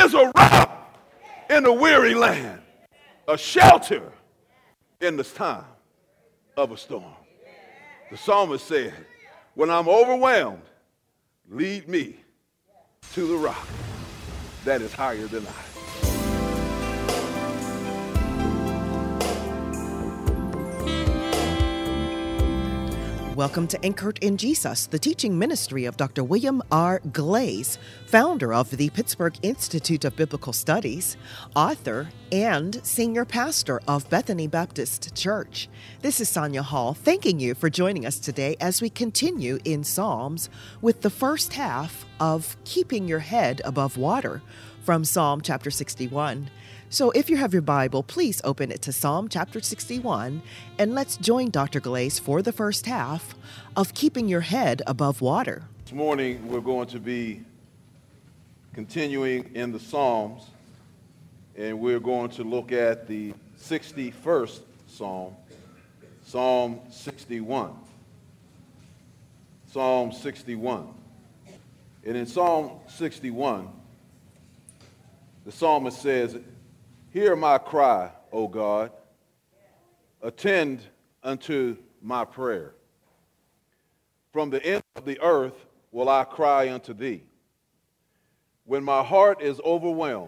is a rock in a weary land, a shelter in this time of a storm. The psalmist said, when I'm overwhelmed, lead me to the rock that is higher than I. Welcome to Anchored in Jesus, the teaching ministry of Dr. William R. Glaze, founder of the Pittsburgh Institute of Biblical Studies, author, and senior pastor of Bethany Baptist Church. This is Sonia Hall, thanking you for joining us today as we continue in Psalms with the first half of Keeping Your Head Above Water from Psalm chapter 61. So if you have your Bible, please open it to Psalm chapter 61, and let's join Dr. Glaze for the first half of Keeping Your Head Above Water. This morning, we're going to be continuing in the Psalms, and we're going to look at the 61st Psalm, Psalm 61. Psalm 61. And in Psalm 61, the psalmist says, hear my cry, O God. Attend unto my prayer. From the end of the earth will I cry unto thee. When my heart is overwhelmed,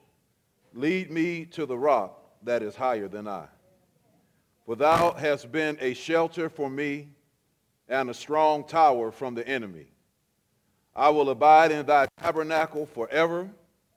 lead me to the rock that is higher than I. For thou hast been a shelter for me and a strong tower from the enemy. I will abide in thy tabernacle forever.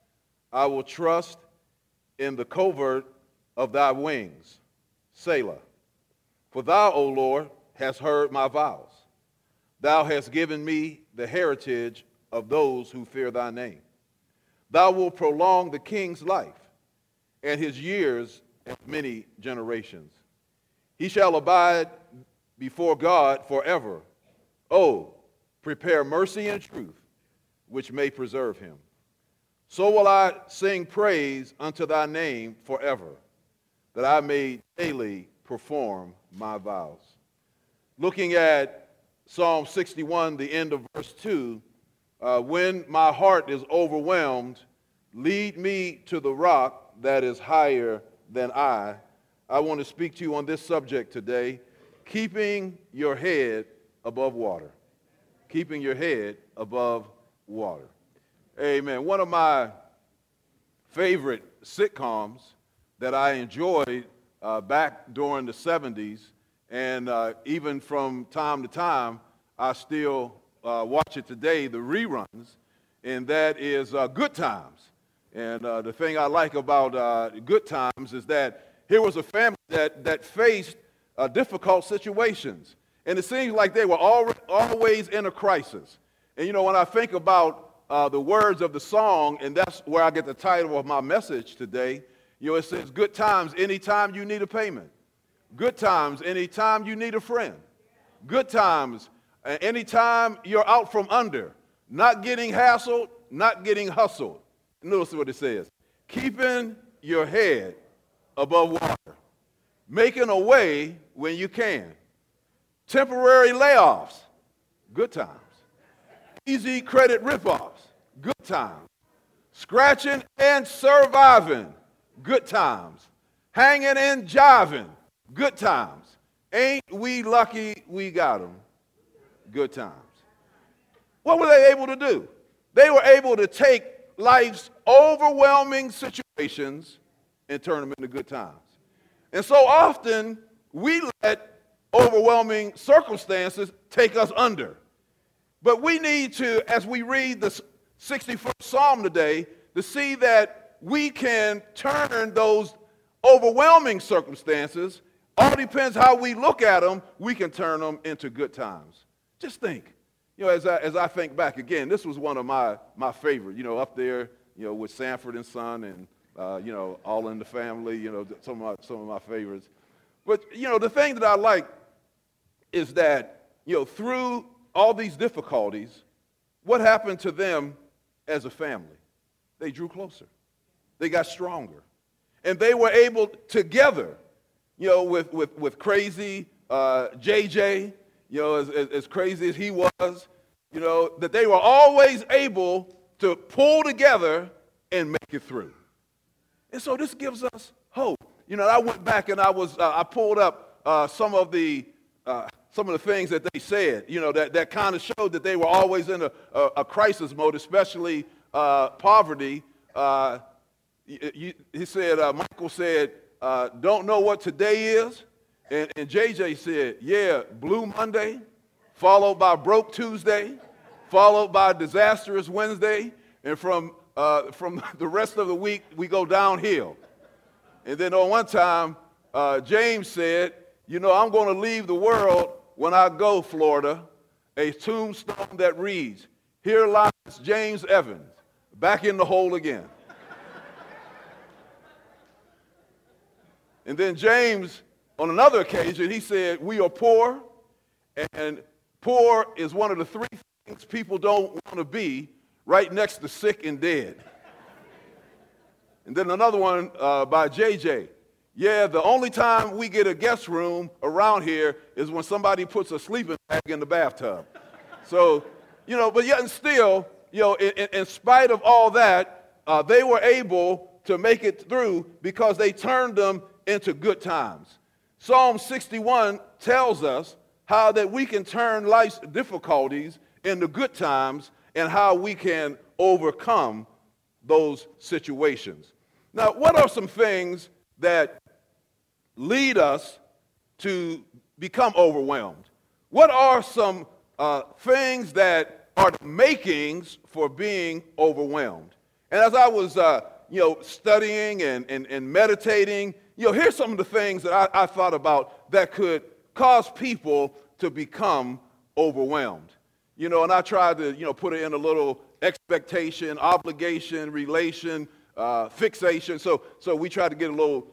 I will trust in the covert of thy wings, Selah. For thou, O Lord, hast heard my vows. Thou hast given me the heritage of those who fear thy name. Thou wilt prolong the king's life, and his years of many generations. He shall abide before God forever. Oh, prepare mercy and truth, which may preserve him. So will I sing praise unto thy name forever, that I may daily perform my vows. Looking at Psalm 61, the end of verse 2, when my heart is overwhelmed, lead me to the rock that is higher than I. I want to speak to you on this subject today, keeping your head above water. Keeping your head above water. Amen. One of my favorite sitcoms that I enjoyed back during the 70s, and even from time to time, I still watch it today, the reruns, and that is Good Times. And the thing I like about Good Times is that here was a family that faced difficult situations, and it seems like they were always in a crisis. And, you know, when I think about the words of the song, and that's where I get the title of my message today. You know, it says, good times anytime you need a payment. Good times anytime you need a friend. Good times anytime you're out from under. Not getting hassled, not getting hustled. Notice what it says. Keeping your head above water. Making a way when you can. Temporary layoffs. Good times. Easy credit ripoffs, good times. Scratching and surviving, good times. Hanging and jiving, good times. Ain't we lucky we got them, good times. What were they able to do? They were able to take life's overwhelming situations and turn them into good times. And so often, we let overwhelming circumstances take us under. But we need to, as we read the 61st Psalm today, to see that we can turn those overwhelming circumstances, all depends how we look at them, we can turn them into good times. Just think, you know, as I think back again, this was one of my favorite, you know, up there, you know, with Sanford and Son and, you know, All in the Family, you know, some of my favorites. But, you know, the thing that I like is that, you know, through all these difficulties, what happened to them as a family? They drew closer. They got stronger. And they were able together, you know, with crazy JJ, you know, as crazy as he was, you know, that they were always able to pull together and make it through. And so this gives us hope. I went back and I pulled up some of the things that they said, that kind of showed that they were always in a crisis mode, especially poverty. He said, Michael said, don't know what today is. And JJ said, yeah, Blue Monday, followed by Broke Tuesday, followed by Disastrous Wednesday, and from the rest of the week, we go downhill. And then on one time, James said, I'm going to leave the world when I go, Florida, a tombstone that reads, here lies James Evans, back in the hole again. And then James, on another occasion, he said, we are poor, and poor is one of the three things people don't want to be, right next to sick and dead. And then another one by JJ. Yeah, the only time we get a guest room around here is when somebody puts a sleeping bag in the bathtub. So, but yet and still, in spite of all that, they were able to make it through because they turned them into good times. Psalm 61 tells us how that we can turn life's difficulties into good times and how we can overcome those situations. Now, what are some things that lead us to become overwhelmed? What are some things that are the makings for being overwhelmed? And as I was, studying and meditating, here's some of the things that I thought about that could cause people to become overwhelmed. And I tried to, put it in a little expectation, obligation, relation, fixation. So we tried to get a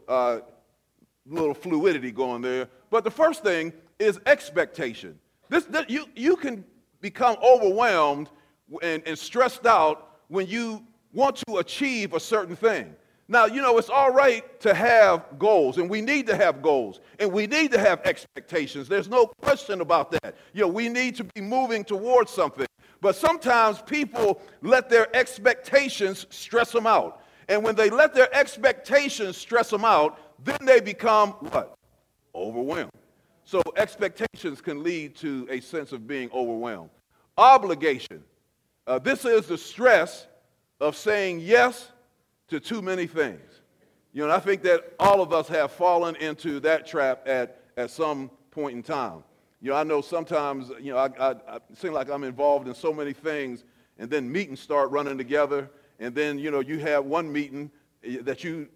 little fluidity going there. But the first thing is expectation. You can become overwhelmed and stressed out when you want to achieve a certain thing. Now, it's all right to have goals, and we need to have goals, and we need to have expectations. There's no question about that. We need to be moving towards something. But sometimes people let their expectations stress them out. And when they let their expectations stress them out, then they become what? Overwhelmed. So expectations can lead to a sense of being overwhelmed. Obligation. This is the stress of saying yes to too many things. And I think that all of us have fallen into that trap at some point in time. I know sometimes, I seem like I'm involved in so many things, and then meetings start running together, and then, you have one meeting that you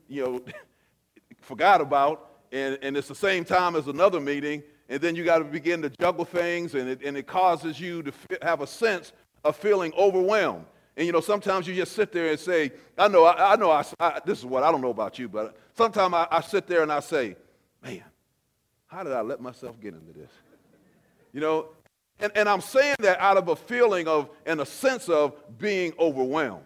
forgot about, and it's the same time as another meeting, and then you got to begin to juggle things, and it causes you to have a sense of feeling overwhelmed. And, sometimes you just sit there and say, this is what I don't know about you, but sometimes I sit there and I say, man, how did I let myself get into this? And I'm saying that out of a feeling of and a sense of being overwhelmed.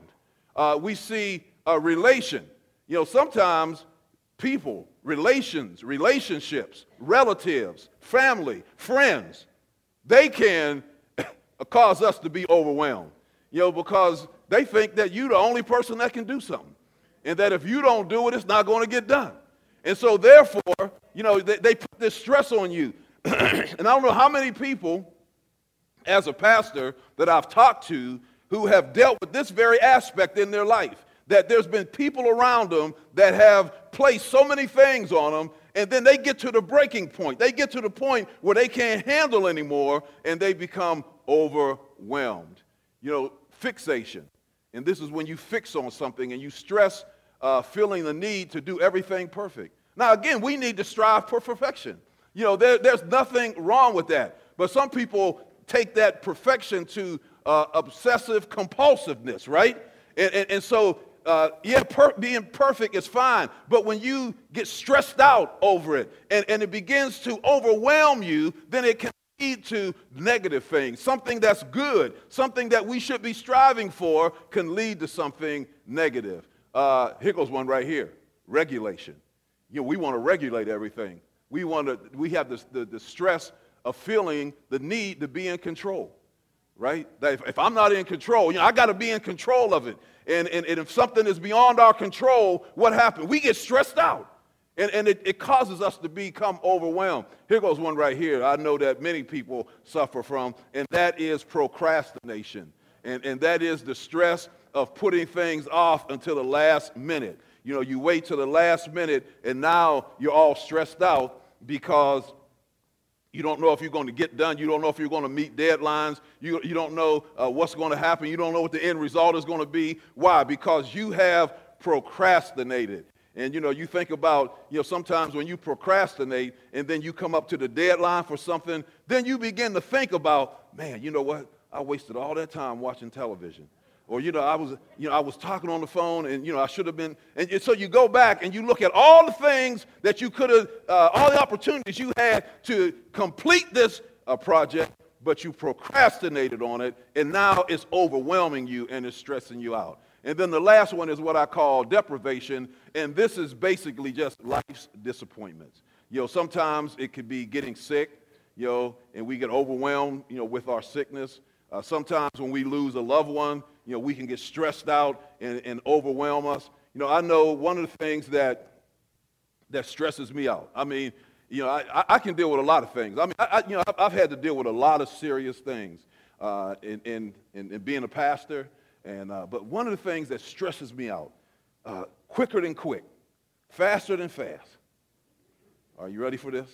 We see a relation. Sometimes people, relationships, relatives, family, friends, they can cause us to be overwhelmed. Because they think that you're the only person that can do something. And that if you don't do it, it's not going to get done. And so therefore, they put this stress on you. And I don't know how many people, as a pastor, that I've talked to who have dealt with this very aspect in their life. That there's been people around them that have placed so many things on them, and then they get to the breaking point. They get to the point where they can't handle anymore, and they become overwhelmed. Fixation. And this is when you fix on something and you stress feeling the need to do everything perfect. Now, again, we need to strive for perfection. There's nothing wrong with that. But some people take that perfection to obsessive compulsiveness, right? And so, being perfect is fine. But when you get stressed out over it and it begins to overwhelm you, then it can lead to negative things. Something that's good, something that we should be striving for can lead to something negative. Here goes one right here, regulation. We want to regulate everything. We have the stress of feeling the need to be in control. right? That if I'm not in control, I got to be in control of it. And if something is beyond our control, what happens? We get stressed out. And it causes us to become overwhelmed. Here goes one right here I know that many people suffer from, and that is procrastination. And that is the stress of putting things off until the last minute. You wait till the last minute, and now you're all stressed out because you don't know if you're going to get done. You don't know if you're going to meet deadlines. You don't know what's going to happen. You don't know what the end result is going to be. Why? Because you have procrastinated. And, you think about, sometimes when you procrastinate and then you come up to the deadline for something, then you begin to think about, man, you know what? I wasted all that time watching television. Or, I was talking on the phone and, I should have been. And so you go back and you look at all the things that you could have, all the opportunities you had to complete this project, but you procrastinated on it. And now it's overwhelming you and it's stressing you out. And then the last one is what I call deprivation. And this is basically just life's disappointments. Sometimes it could be getting sick, and we get overwhelmed, with our sickness. Sometimes when we lose a loved one, we can get stressed out and overwhelm us. I know one of the things that stresses me out. I mean, I can deal with a lot of things. I mean, I've had to deal with a lot of serious things in being a pastor. But one of the things that stresses me out, quicker than quick, faster than fast. Are you ready for this?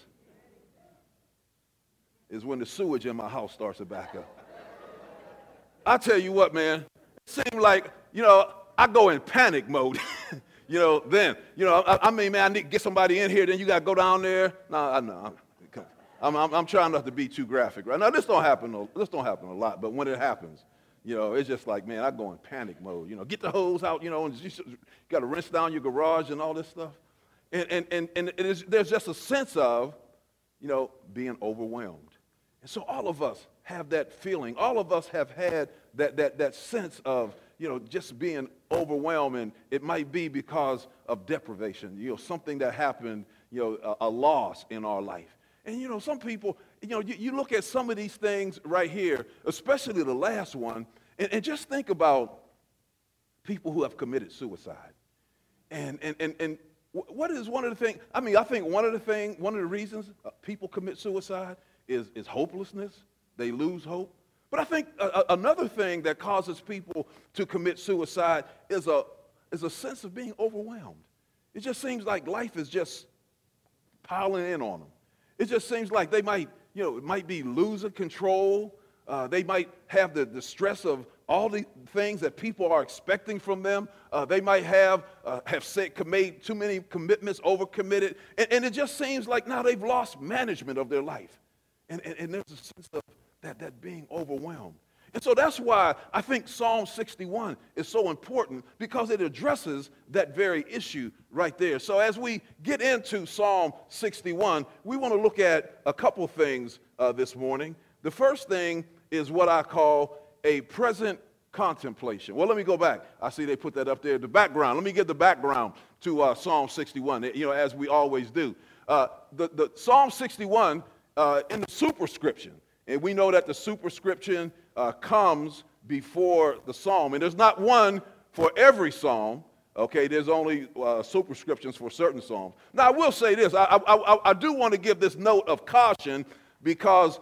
Is when the sewage in my house starts to back up. I tell you what, man, it seems like, I go in panic mode, then. I mean, man, I need to get somebody in here, then you got to go down there. No, I'm trying not to be too graphic, right? Now, this don't happen a lot, but when it happens, it's just like, man, I go in panic mode. Get the hose out, and you got to rinse down your garage and all this stuff. And there's just a sense of, being overwhelmed. And so all of us have that feeling. All of us have had that sense of, just being overwhelmed. And it might be because of deprivation, something that happened, a loss in our life. And, some people, you look at some of these things right here, especially the last one, and just think about people who have committed suicide. And what is one of the things, I think one of the reasons people commit suicide is hopelessness. They lose hope. But I think another thing that causes people to commit suicide is a sense of being overwhelmed. It just seems like life is just piling in on them. It just seems like they might be losing control. They might have the stress of all the things that people are expecting from them. They might have made too many commitments, overcommitted. And it just seems like now they've lost management of their life. And there's a sense of that being overwhelmed. And so that's why I think Psalm 61 is so important, because it addresses that very issue right there. So as we get into Psalm 61, we want to look at a couple things this morning. The first thing is what I call a present contemplation. Well, let me go back. I see they put that up there, the background. Let me give the background to Psalm 61, as we always do. The Psalm 61 in the superscription, and we know that the superscription comes before the psalm. And there's not one for every psalm. Okay, there's only superscriptions for certain psalms. Now, I will say this. I do want to give this note of caution, because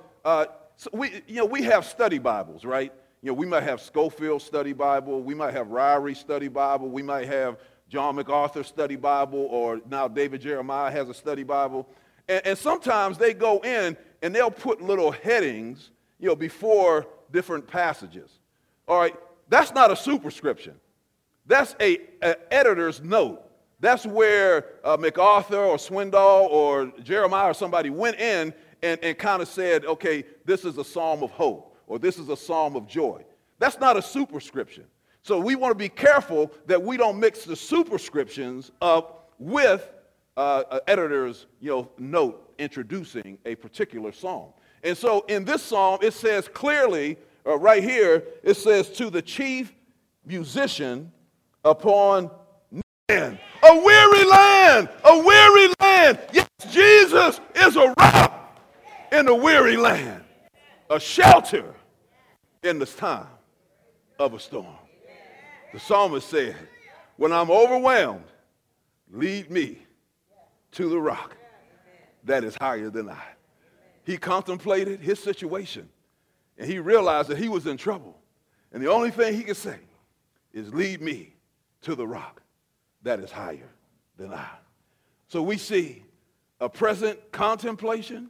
we have study Bibles, right? We might have Schofield Study Bible. We might have Ryrie Study Bible. We might have John MacArthur Study Bible, or now David Jeremiah has a study Bible. And sometimes they go in and they'll put little headings, before different passages. All right, that's not a superscription. That's an editor's note. That's where MacArthur or Swindoll or Jeremiah or somebody went in and kind of said, okay, this is a psalm of hope, or this is a psalm of joy. That's not a superscription. So we want to be careful that we don't mix the superscriptions up with editor's note introducing a particular psalm. And so in this psalm, it says clearly, right here, it says, to the chief musician upon man. A weary land, a weary land. Yes, Jesus is a rock in a weary land, a shelter in this time of a storm. The psalmist said, when I'm overwhelmed, lead me to the rock that is higher than I. He contemplated his situation, and he realized that he was in trouble. And the only thing he could say is, lead me to the rock that is higher than I. So we see a present contemplation.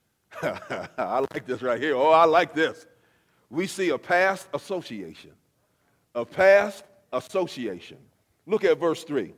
I like this right here. Oh, I like this. We see a past association. A past association. Look at verse 3.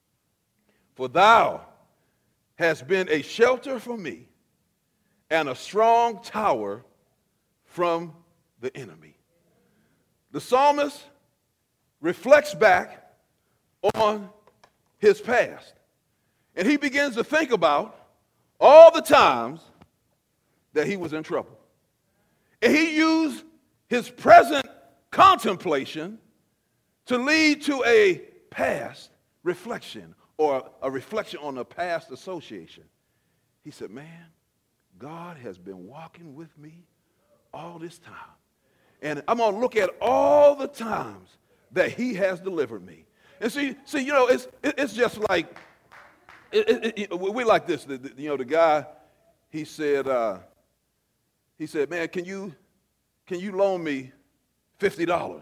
For thou hast been a shelter for me and a strong tower from the enemy. The psalmist reflects back on his past, and he begins to think about all the times that he was in trouble. And he used his present contemplation to lead to a past reflection, or a reflection on a past association. He said, man, God has been walking with me all this time. And I'm going to look at all the times that he has delivered me. And see, you know, it's just like, we like this. The guy, he said, man, can you loan me $50?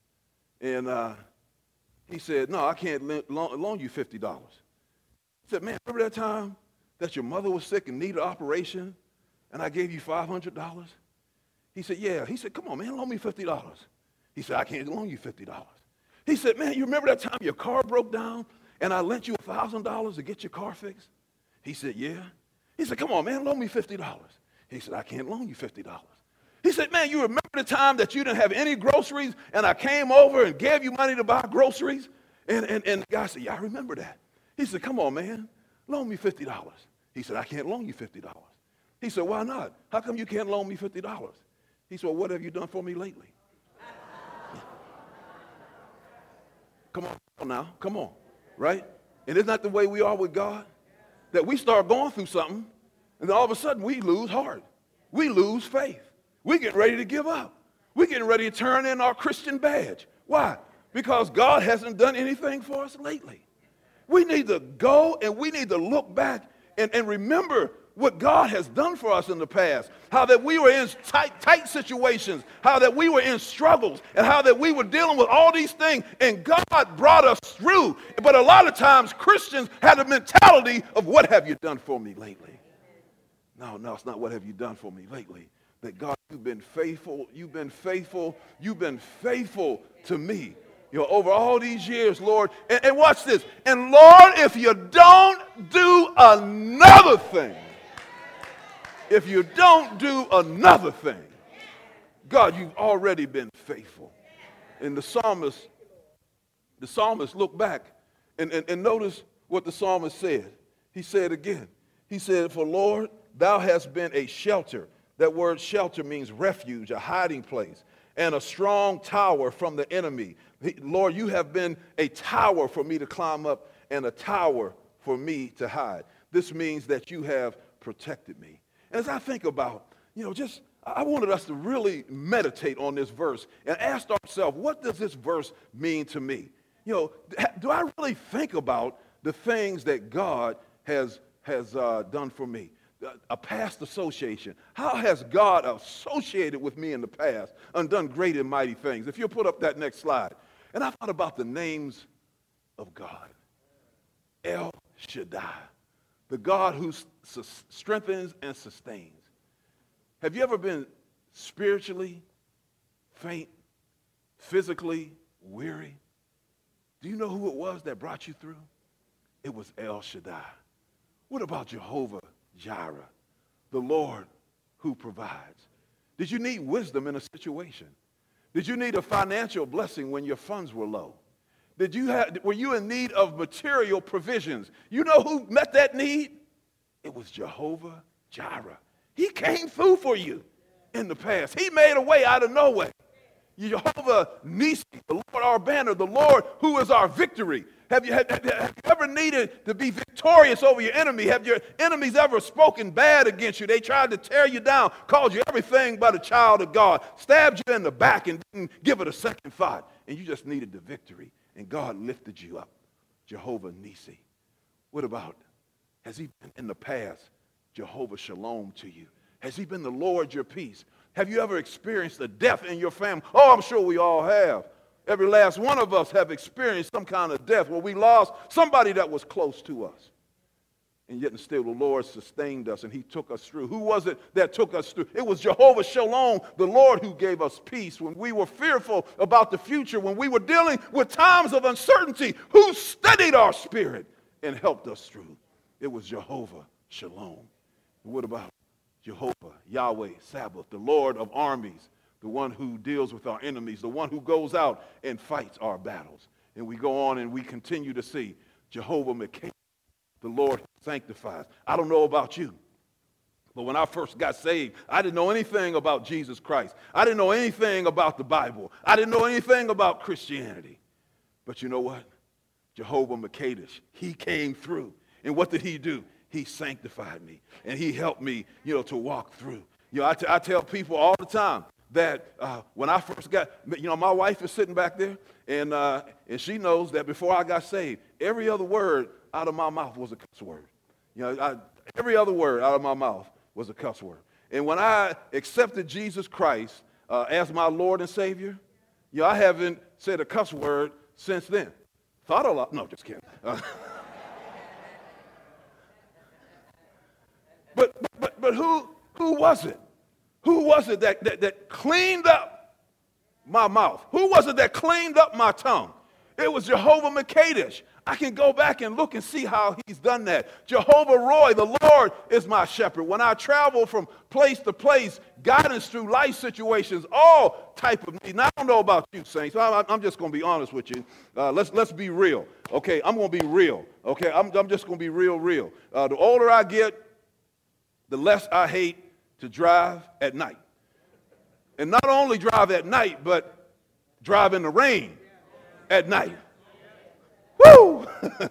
And he said, no, I can't loan you $50. He said, man, remember that time that your mother was sick and needed an operation, and I gave you $500? He said, yeah. He said, come on, man, loan me $50. He said, I can't loan you $50. He said, man, you remember that time your car broke down and I lent you $1,000 to get your car fixed? He said, yeah. He said, come on, man, loan me $50. He said, I can't loan you $50. He said, man, you remember the time that you didn't have any groceries and I came over and gave you money to buy groceries? And the guy said, yeah, I remember that. He said, come on, man, loan me $50. He said, I can't loan you $50. He said, why not? How come you can't loan me $50? He said, well, what have you done for me lately? Come on now, come on, right? And isn't that the way we are with God? That we start going through something, and then all of a sudden we lose heart. We lose faith. We get ready to give up. We're getting ready to turn in our Christian badge. Why? Because God hasn't done anything for us lately. We need to go and we need to look back and remember what God has done for us in the past, how that we were in tight situations, how that we were in struggles, and how that we were dealing with all these things, and God brought us through. But a lot of times Christians have the mentality of, what have you done for me lately? No, it's not what have you done for me lately. That God, you've been faithful to me. You know, over all these years, Lord. And watch this. And Lord, if you don't do another thing, God, you've already been faithful. And the psalmist looked back and notice what the psalmist said. He said again, he said, for Lord, thou hast been a shelter. That word shelter means refuge, a hiding place, and a strong tower from the enemy. Lord, you have been a tower for me to climb up and a tower for me to hide. This means that you have protected me. And as I think about, I wanted us to really meditate on this verse and ask ourselves, what does this verse mean to me? Do I really think about the things that God has done for me? A past association. How has God associated with me in the past and done great and mighty things? If you'll put up that next slide. And I thought about the names of God. El Shaddai, the God who strengthens and sustains. Have you ever been spiritually faint, physically weary? Do you know who it was that brought you through? It was El Shaddai. What about Jehovah Jireh, the Lord who provides? Did you need wisdom in a situation? Did you need a financial blessing when your funds were low? Were you in need of material provisions? You know who met that need? It was Jehovah Jireh. He came through for you in the past. He made a way out of no way. Jehovah Nissi, the Lord our banner, the Lord who is our victory. Have you ever needed to be victorious over your enemy? Have your enemies ever spoken bad against you? They tried to tear you down, called you everything but a child of God, stabbed you in the back and didn't give it a second thought, and you just needed the victory, and God lifted you up. Jehovah Nissi. What about, has he been in the past Jehovah Shalom to you? Has he been the Lord your peace? Have you ever experienced a death in your family? Oh, I'm sure we all have. Every last one of us have experienced some kind of death where we lost somebody that was close to us. And yet and still the Lord sustained us and he took us through. Who was it that took us through? It was Jehovah Shalom, the Lord, who gave us peace when we were fearful about the future, when we were dealing with times of uncertainty. Who steadied our spirit and helped us through? It was Jehovah Shalom. And what about Jehovah, Yahweh, Sabbath, the Lord of armies, the one who deals with our enemies, the one who goes out and fights our battles? And we go on and we continue to see Jehovah Mekah, the Lord who sanctifies. I don't know about you, but when I first got saved, I didn't know anything about Jesus Christ. I didn't know anything about the Bible. I didn't know anything about Christianity. But you know what? Jehovah Mekadesh, he came through. And what did he do? He sanctified me, and he helped me, to walk through. I tell people all the time that when I first got, my wife is sitting back there, and she knows that before I got saved, every other word out of my mouth was a cuss word. Every other word out of my mouth was a cuss word. And when I accepted Jesus Christ as my Lord and Savior, I haven't said a cuss word since then. Thought a lot. No, just kidding. But who was it? Who was it that cleaned up my mouth? Who was it that cleaned up my tongue? It was Jehovah Mekadesh. I can go back and look and see how he's done that. Jehovah Roy, the Lord is my shepherd. When I travel from place to place, guidance through life situations, all type of needs. Now, I don't know about you, saints. I'm just going to be honest with you. Let's be real. Okay, I'm going to be real. Okay, I'm just going to be real. The older I get, the less I hate to drive at night. And not only drive at night, but drive in the rain at night. Woo!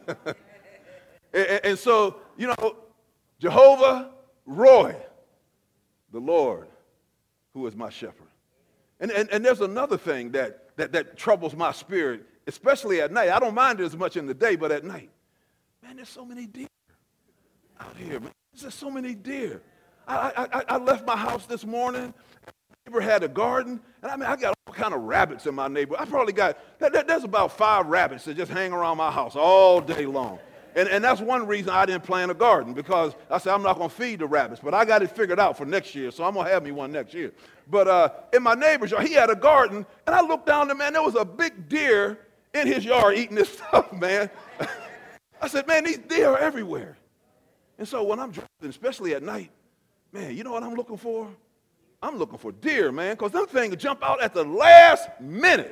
and so, Jehovah Roy, the Lord, who is my shepherd. And there's another thing that troubles my spirit, especially at night. I don't mind it as much in the day, but at night. Man, there's so many deer out here, man. There's just so many deer. I left my house this morning. My neighbor had a garden, and I got all kind of rabbits in my neighborhood. I probably got, there's about 5 rabbits that just hang around my house all day long. And that's one reason I didn't plant a garden, because I said I'm not going to feed the rabbits, but I got it figured out for next year, so I'm going to have me one next year. But in my neighbor's yard, he had a garden, and I looked down there, man, there was a big deer in his yard eating this stuff, man. I said, man, these deer are everywhere. And so when I'm driving, especially at night, man, you know what I'm looking for? I'm looking for deer, man, because them things jump out at the last minute.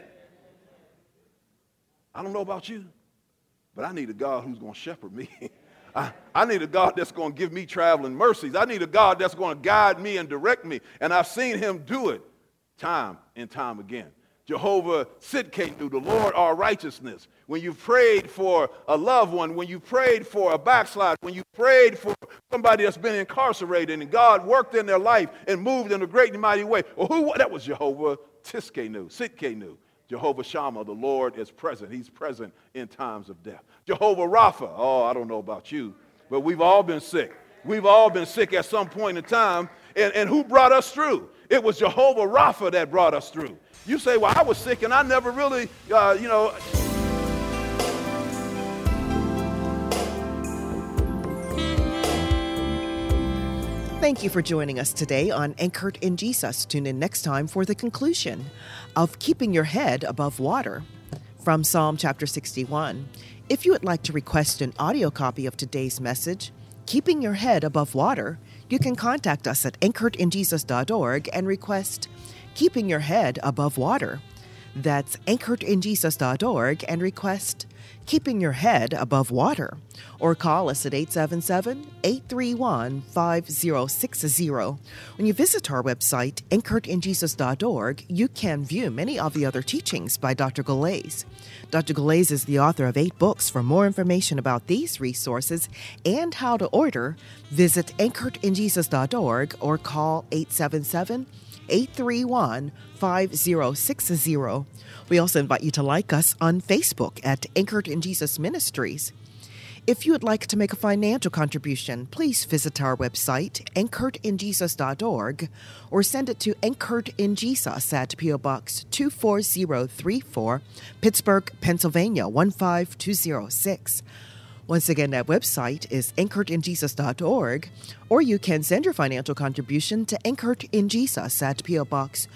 I don't know about you, but I need a God who's going to shepherd me. I need a God that's going to give me traveling mercies. I need a God that's going to guide me and direct me. And I've seen him do it time and time again. Jehovah Sidkenu, the Lord our righteousness. When you prayed for a loved one, when you prayed for a backslider, when you prayed for somebody that's been incarcerated and God worked in their life and moved in a great and mighty way. Well, that was Jehovah Sidkenu. Jehovah Shammah, the Lord is present. He's present in times of death. Jehovah Rapha, I don't know about you, but we've all been sick. We've all been sick at some point in time. And who brought us through? It was Jehovah Rapha that brought us through. You say, well, I was sick and I never really, Thank you for joining us today on Anchored in Jesus. Tune in next time for the conclusion of Keeping Your Head Above Water from Psalm chapter 61. If you would like to request an audio copy of today's message, Keeping Your Head Above Water, you can contact us at anchoredinjesus.org and request Keeping Your Head Above Water. That's anchoredinjesus.org and request Keeping Your Head Above Water, or call us at 877-831-5060. When you visit our website, anchoredinjesus.org, you can view many of the other teachings by Dr. Galais. Dr. Galais is the author of 8 books. For more information about these resources and how to order, visit anchoredinjesus.org or call 877-831-5060. We also invite you to like us on Facebook at Anchored in Jesus Ministries. If you would like to make a financial contribution, please visit our website, anchoredinjesus.org, or send it to Anchored in Jesus at P.O. Box 24034, Pittsburgh, Pennsylvania 15206. Once again, that website is anchoredinjesus.org, or you can send your financial contribution to Anchored in Jesus at P.O. Box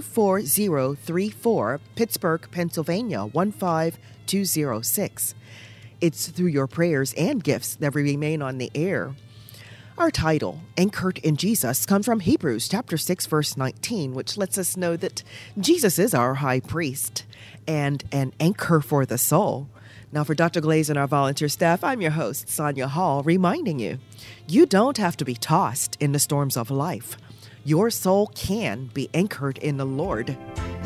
24034, Pittsburgh, Pennsylvania 15206. It's through your prayers and gifts that we remain on the air. Our title, Anchored in Jesus, comes from Hebrews chapter 6, verse 19, which lets us know that Jesus is our high priest and an anchor for the soul. Now, for Dr. Galais and our volunteer staff, I'm your host, Sonia Hall, reminding you, you don't have to be tossed in the storms of life. Your soul can be anchored in the Lord.